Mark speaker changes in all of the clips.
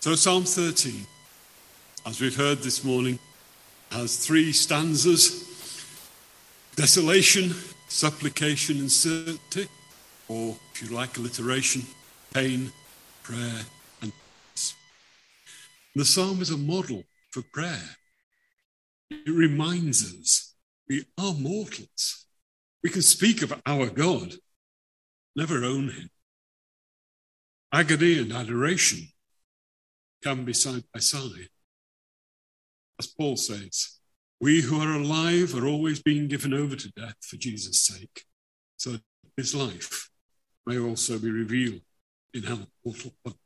Speaker 1: So Psalm 13, as we've heard this morning, has 3 stanzas: desolation, supplication and certainty, or if you like alliteration, pain, prayer and peace. The psalm is a model for prayer. It reminds us we are mortals. We can speak of our God, never own him. Agony and adoration can be side by side. As Paul says, we who are alive are always being given over to death for Jesus' sake, so that his life may also be revealed in our mortal body.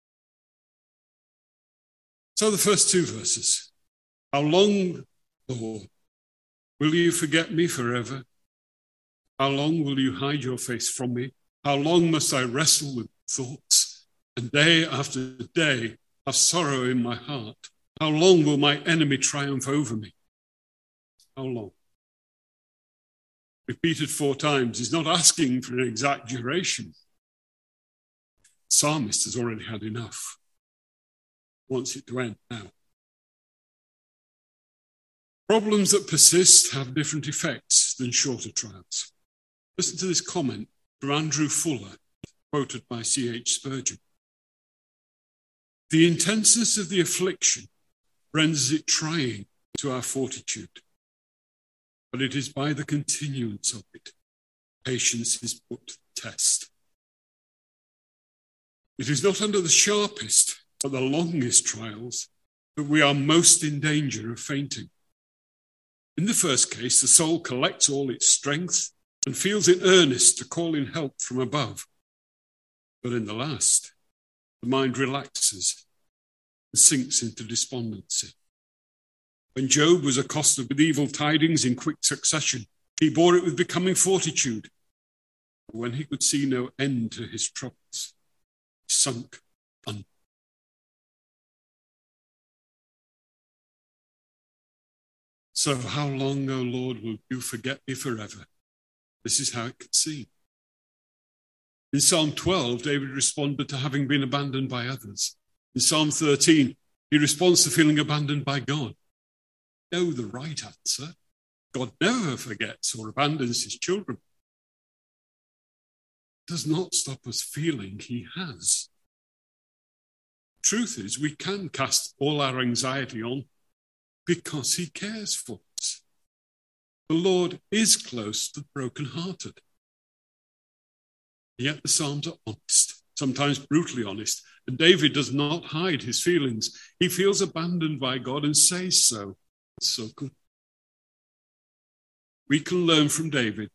Speaker 1: So the first 2 verses. How long, Lord, will you forget me forever? How long will you hide your face from me? How long must I wrestle with thoughts, and day after day have sorrow in my heart? How long will my enemy triumph over me? How long? Repeated 4 times. He's not asking for an exact duration. The psalmist has already had enough. Wants it to end now. Problems that persist have different effects than shorter trials. Listen to this comment from Andrew Fuller, quoted by C.H. Spurgeon. The intenseness of the affliction renders it trying to our fortitude, but it is by the continuance of it patience is put to the test. It is not under the sharpest but the longest trials that we are most in danger of fainting. In the first case, the soul collects all its strength and feels in earnest to call in help from above. But in the last, the mind relaxes and sinks into despondency. When Job was accosted with evil tidings in quick succession, he bore it with becoming fortitude. But when he could see no end to his troubles, he sunk under. So how long, O Lord, will you forget me forever? This is how it could seem. In Psalm 12, David responded to having been abandoned by others. In Psalm 13, he responds to feeling abandoned by God. No, the right answer. God never forgets or abandons his children. It does not stop us feeling he has. Truth is, we can cast all our anxiety on because he cares for us. The Lord is close to the brokenhearted. Yet the Psalms are honest, sometimes brutally honest, and David does not hide his feelings. He feels abandoned by God and says so. It's so good. We can learn from David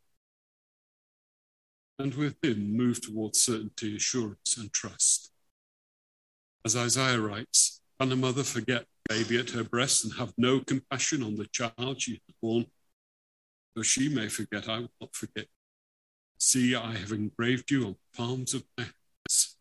Speaker 1: and with him move towards certainty, assurance, and trust. As Isaiah writes, can a mother forget the baby at her breast and have no compassion on the child she has born? Though she may forget, I will not forget. See, I have engraved you on the palms of my hands.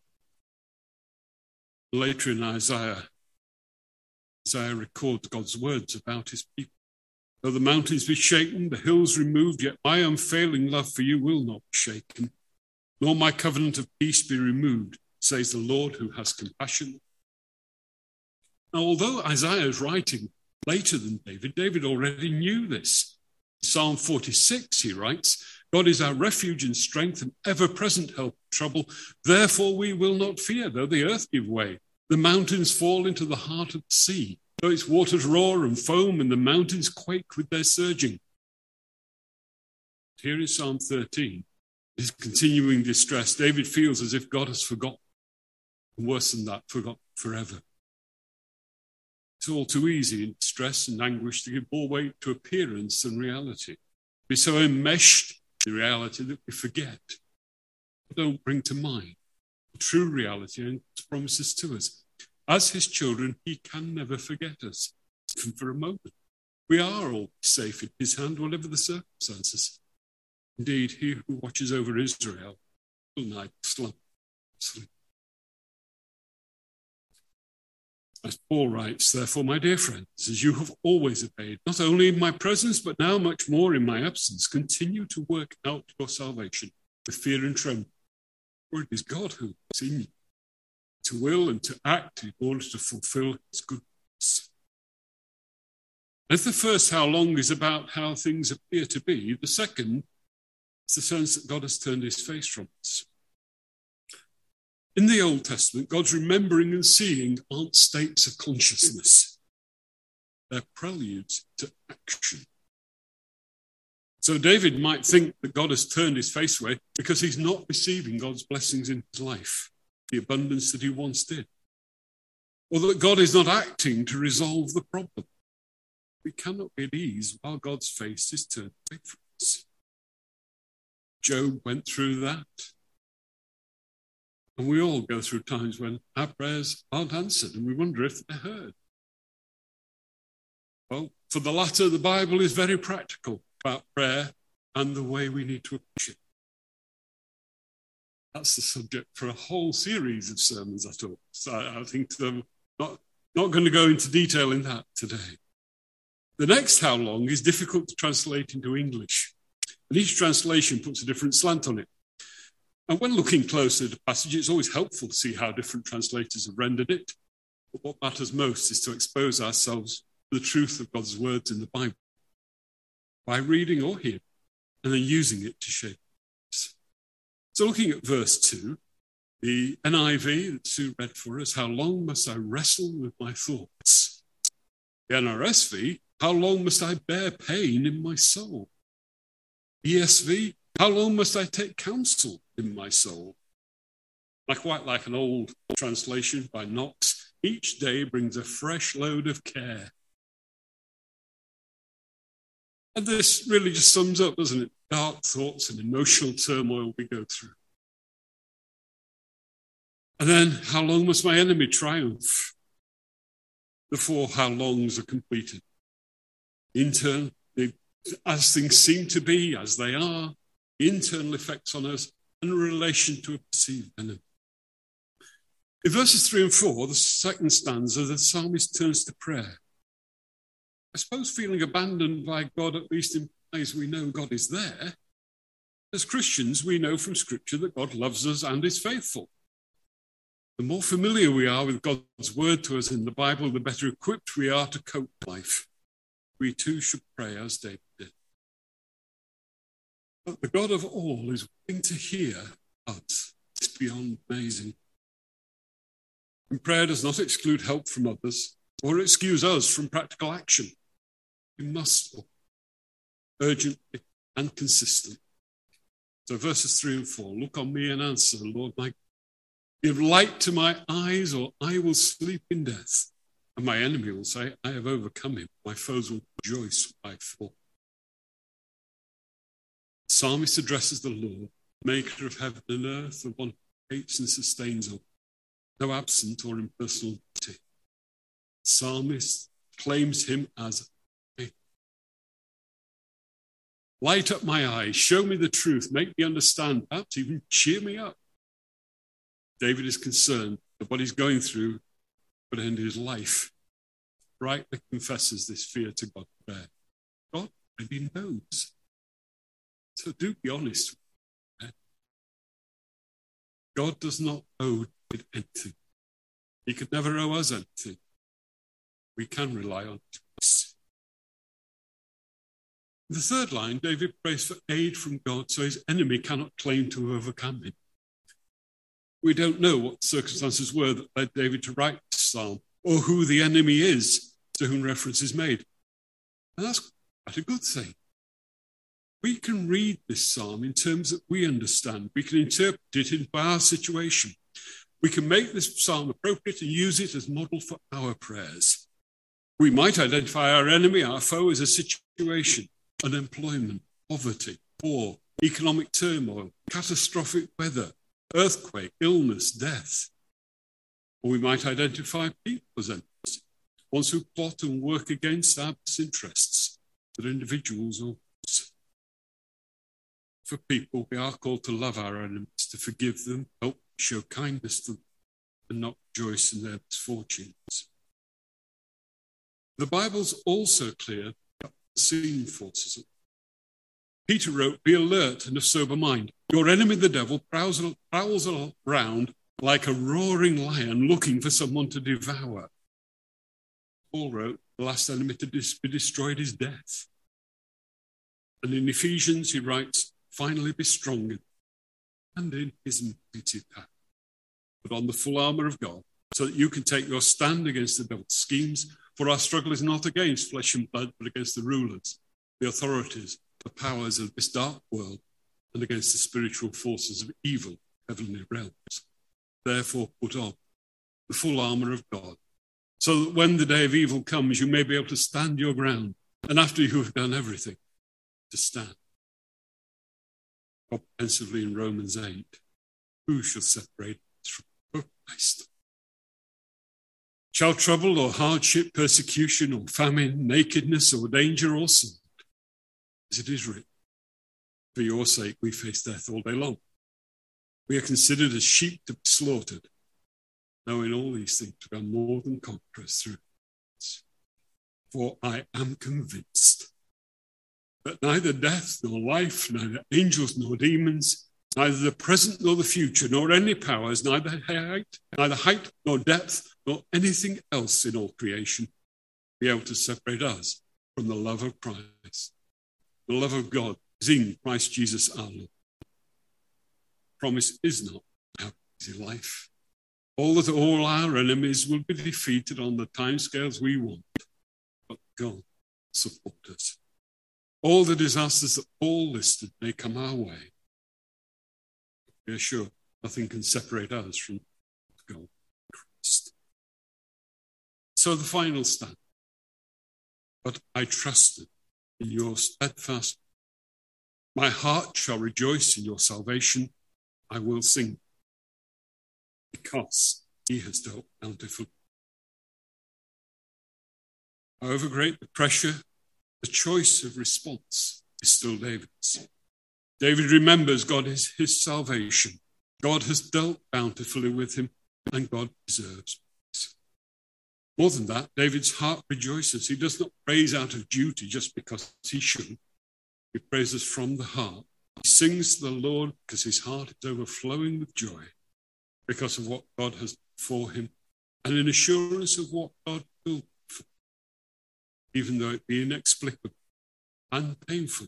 Speaker 1: Later in Isaiah records God's words about his people. Though the mountains be shaken, the hills removed, yet my unfailing love for you will not be shaken, nor my covenant of peace be removed, says the Lord who has compassion. Now, although Isaiah is writing later than David, David already knew this. In Psalm 46, he writes, God is our refuge and strength and ever-present help in trouble. Therefore we will not fear, though the earth give way, the mountains fall into the heart of the sea, though its waters roar and foam and the mountains quake with their surging. Here in Psalm 13, his continuing distress, David feels as if God has forgotten, and worse than that, forgotten forever. It's all too easy in distress and anguish to give more weight to appearance than reality. Be so enmeshed in the reality that we forget. We don't bring to mind the true reality and God's promises to us. As his children, he can never forget us, even for a moment. We are all safe in his hand, whatever the circumstances. Indeed, he who watches over Israel will neither slumber nor sleep. As Paul writes, therefore, my dear friends, as you have always obeyed, not only in my presence, but now much more in my absence, continue to work out your salvation with fear and trembling, for it is God who is in you. to will and to act in order to fulfill his goodness. If the first how long is about how things appear to be, the second is the sense that God has turned his face from us. In the Old Testament, God's remembering and seeing aren't states of consciousness. They're preludes to action. So David might think that God has turned his face away because he's not receiving God's blessings in his life, the abundance that he once did. Or that God is not acting to resolve the problem. We cannot be at ease while God's face is turned away from us. Job went through that. And we all go through times when our prayers aren't answered and we wonder if they're heard. Well, for the latter, the Bible is very practical about prayer and the way we need to approach it. That's the subject for a whole series of sermons, I thought. So I think I'm not going to go into detail in that today. The next how long is difficult to translate into English. And each translation puts a different slant on it. And when looking closer at a passage, it's always helpful to see how different translators have rendered it. But what matters most is to expose ourselves to the truth of God's words in the Bible by reading or hearing and then using it to shape us. So looking at verse 2, the NIV that Sue read for us, how long must I wrestle with my thoughts? The NRSV, how long must I bear pain in my soul? ESV, how long must I take counsel in my soul? I quite like an old translation by Knox. Each day brings a fresh load of care. And this really just sums up, doesn't it? Dark thoughts and emotional turmoil we go through. And then, how long must my enemy triumph? The four how longs are completed. Internal, as things seem to be, as they are, internal effects on us, and relation to a perceived enemy. In verses 3 and 4, the second stanza, the psalmist turns to prayer. I suppose feeling abandoned by God at least implies we know God is there. As Christians, we know from Scripture that God loves us and is faithful. The more familiar we are with God's word to us in the Bible, the better equipped we are to cope with life. We too should pray as David did. But the God of all is willing to hear us. It's beyond amazing. And prayer does not exclude help from others or excuse us from practical action. We must urgently and consistently. So verses 3 and 4, look on me and answer, Lord my God. Give light to my eyes or I will sleep in death. And my enemy will say, I have overcome him. My foes will rejoice when I fall. The psalmist addresses the Lord, maker of heaven and earth, the one who hates and sustains all, no absent or impersonal deity. The psalmist claims him as light up my eyes, show me the truth, make me understand, perhaps even cheer me up. David is concerned that what he's going through could end his life. Rightly confesses this fear to God. God maybe knows. So do be honest. God does not owe David anything. He could never owe us anything. We can rely on grace. In the third line, David prays for aid from God so his enemy cannot claim to overcome him. We don't know what the circumstances were that led David to write this psalm or who the enemy is to whom reference is made. And that's quite a good thing. We can read this psalm in terms that we understand. We can interpret it into our situation. We can make this psalm appropriate and use it as model for our prayers. We might identify our enemy, our foe, as a situation, unemployment, poverty, war, economic turmoil, catastrophic weather, earthquake, illness, death. Or we might identify people as enemies, ones who plot and work against our best interests, whether individuals or groups. For people, we are called to love our enemies, to forgive them, help show kindness to them, and not rejoice in their misfortunes. The Bible's also clear about unseen forces. Peter wrote, be alert and of sober mind. Your enemy, the devil, prowls around like a roaring lion looking for someone to devour. Paul wrote, the last enemy to be destroyed is death. And in Ephesians, he writes, finally be strong and in his mighty power. Put on the full armour of God so that you can take your stand against the devil's schemes. For our struggle is not against flesh and blood, but against the rulers, the authorities, the powers of this dark world, and against the spiritual forces of evil, heavenly realms. Therefore, put on the full armour of God, so that when the day of evil comes, you may be able to stand your ground. And after you have done everything, to stand. Comprehensively in Romans 8, who shall separate us from Christ? Shall trouble or hardship, persecution or famine, nakedness or danger or sin? As it is written, for your sake we face death all day long. We are considered as sheep to be slaughtered. Knowing all these things, we are more than conquerors through us. For I am convinced that neither death nor life, neither angels nor demons, neither the present nor the future, nor any powers, neither height nor depth, nor anything else in all creation be able to separate us from the love of Christ. The love of God is in Christ Jesus our Lord. Promise is not our easy life. All our enemies will be defeated on the timescales we want, but God support us. All the disasters that Paul listed may come our way. We are sure nothing can separate us from God, Christ. So the final stand. But I trusted in your steadfast. My heart shall rejoice in your salvation. I will sing because he has dealt bountifully. However great the pressure, the choice of response is still David's. David remembers God is his salvation. God has dealt bountifully with him, and God deserves praise. More than that, David's heart rejoices. He does not praise out of duty just because he should. He praises from the heart. He sings to the Lord because his heart is overflowing with joy because of what God has done for him and an assurance of what God will do for him, even though it be inexplicable and painful.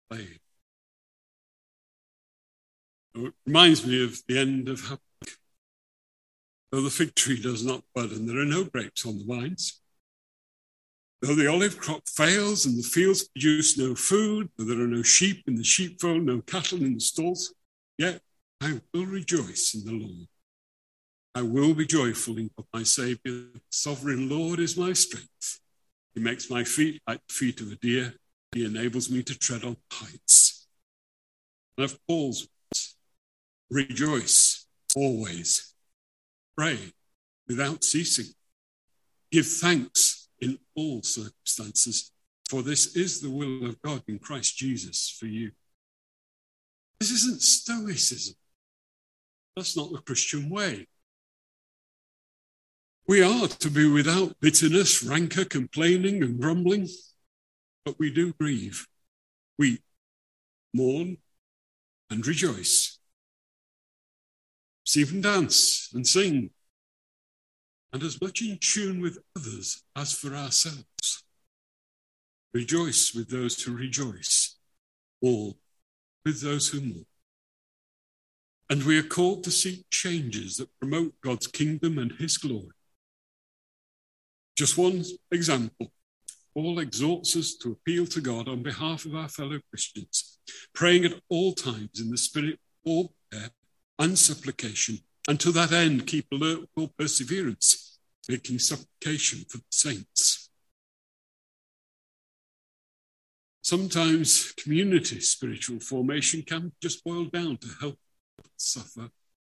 Speaker 1: It reminds me of the end of Habakkuk. Though the fig tree does not bud and there are no grapes on the vines, though the olive crop fails and the fields produce no food, though there are no sheep in the sheepfold, no cattle in the stalls, yet I will rejoice in the Lord. I will be joyful in God, my Saviour. The sovereign Lord is my strength. He makes my feet like the feet of a deer. He enables me to tread on heights. And of Paul's words, rejoice always. Pray without ceasing. Give thanks in all circumstances, for this is the will of God in Christ Jesus for you. This isn't stoicism. That's not the Christian way. We are to be without bitterness, rancor, complaining and grumbling, but we do grieve, weep, mourn and rejoice. Even dance and sing, and as much in tune with others as for ourselves. Rejoice with those who rejoice, mourn with those who mourn. And we are called to seek changes that promote God's kingdom and his glory. Just one example. Paul exhorts us to appeal to God on behalf of our fellow Christians, praying at all times in the Spirit, all prayer and supplication, and to that end keep alert with all perseverance, making supplication for the saints. Sometimes community spiritual formation can just boil down to help suffer.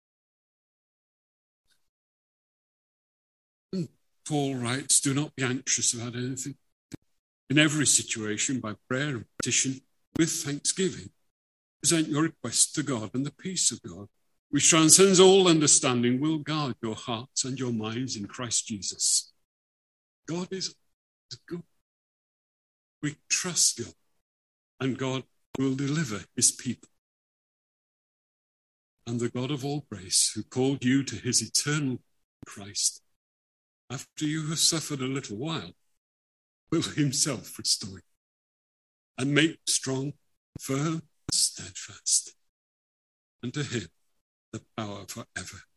Speaker 1: And Paul writes, do not be anxious about anything. In every situation, by prayer and petition, with thanksgiving, present your requests to God, and the peace of God, which transcends all understanding, will guard your hearts and your minds in Christ Jesus. God is good. We trust God, and God will deliver his people. And the God of all grace, who called you to his eternal Christ, after you have suffered a little while, will himself restore you and make strong, firm, and steadfast. And to him the power forever